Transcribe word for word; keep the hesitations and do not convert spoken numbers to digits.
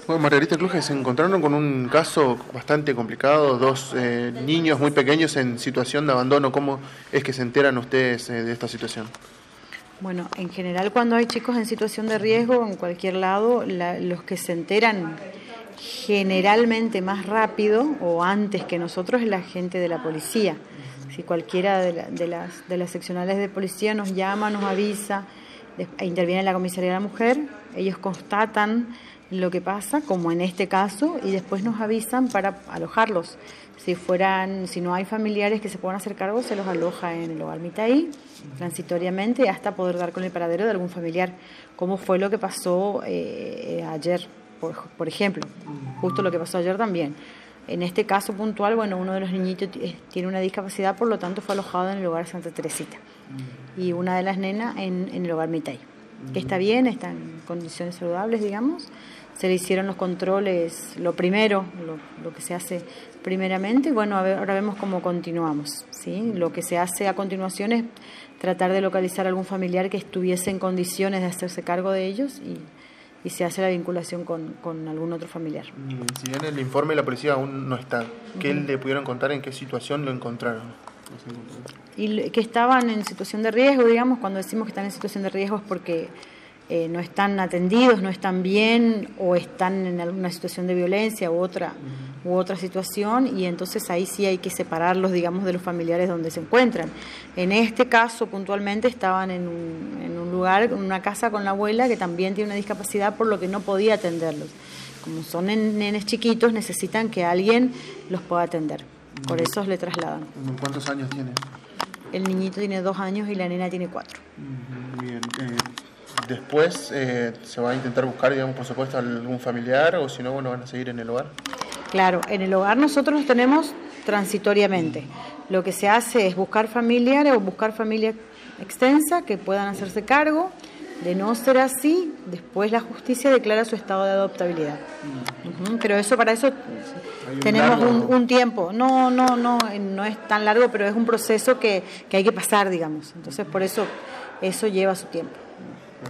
Bueno, Margarita Kluge, se encontraron con un caso bastante complicado, dos eh, niños muy pequeños en situación de abandono. ¿Cómo es que se enteran ustedes eh, de esta situación? Bueno, en general cuando hay chicos en situación de riesgo en cualquier lado, la, los que se enteran generalmente más rápido o antes que nosotros es la gente de la policía. Si cualquiera de, la, de, las, de las seccionales de policía nos llama, nos avisa, interviene la comisaría de la mujer, ellos constatan lo que pasa, como en este caso, y después nos avisan para alojarlos. Si fueran, si no hay familiares que se puedan hacer cargo, se los aloja en el hogar Mitaí, transitoriamente, hasta poder dar con el paradero de algún familiar, como fue lo que pasó eh, ayer, por, por ejemplo, justo lo que pasó ayer también. En este caso puntual, bueno, uno de los niñitos tiene una discapacidad, por lo tanto fue alojado en el hogar Santa Teresita, y una de las nenas en, en el hogar Mitaí, que está bien, está en condiciones saludables, digamos. Se le hicieron los controles, lo primero, lo, lo que se hace primeramente, y bueno, a ver, ahora vemos cómo continuamos, ¿sí? Lo que se hace a continuación es tratar de localizar a algún familiar que estuviese en condiciones de hacerse cargo de ellos y, y se hace la vinculación con, con algún otro familiar. Si bien el informe de la policía aún no está, ¿qué uh-huh. le pudieron contar en qué situación lo encontraron? Y que estaban en situación de riesgo, digamos, cuando decimos que están en situación de riesgo es porque eh, no están atendidos, no están bien o están en alguna situación de violencia u otra, uh-huh. u otra situación, y entonces ahí sí hay que separarlos, digamos, de los familiares donde se encuentran. En este caso, puntualmente, estaban en un, en un lugar, en una casa con la abuela que también tiene una discapacidad, por lo que no podía atenderlos. Como son nenes chiquitos, necesitan que alguien los pueda atender. Por eso le trasladan. ¿Cuántos años tiene? El niñito tiene dos años y la nena tiene cuatro. Bien. Eh, después eh, se va a intentar buscar, digamos, por supuesto, algún familiar, o si no, bueno, van a seguir en el hogar. Claro, en el hogar nosotros los tenemos transitoriamente. Lo que se hace es buscar familiares o buscar familia extensa que puedan hacerse cargo. De no ser así, después la justicia declara su estado de adoptabilidad. Uh-huh. Pero eso, para eso un tenemos un, un tiempo. No, no, no, no es tan largo, pero es un proceso que, que hay que pasar, digamos. Entonces, por eso, eso lleva su tiempo.